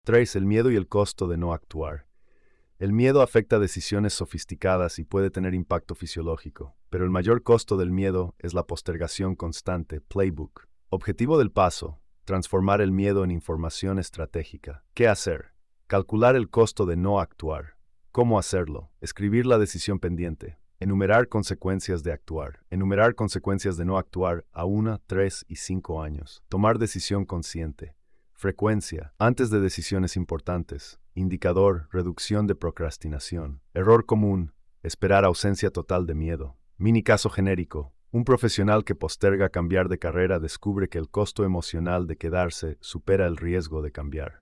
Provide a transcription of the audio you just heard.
3. El miedo y el costo de no actuar. El miedo afecta decisiones sofisticadas y puede tener impacto fisiológico, pero el mayor costo del miedo es la postergación constante, playbook. Objetivo del paso: transformar el miedo en información estratégica. ¿Qué hacer? Calcular el costo de no actuar. ¿Cómo hacerlo? Escribir la decisión pendiente. Enumerar consecuencias de actuar. Enumerar consecuencias de no actuar a 1, 3 y 5 años. Tomar decisión consciente. Frecuencia. Antes de decisiones importantes. Indicador: reducción de procrastinación. Error común: esperar ausencia total de miedo. Mini caso genérico: un profesional que posterga cambiar de carrera descubre que el costo emocional de quedarse supera el riesgo de cambiar.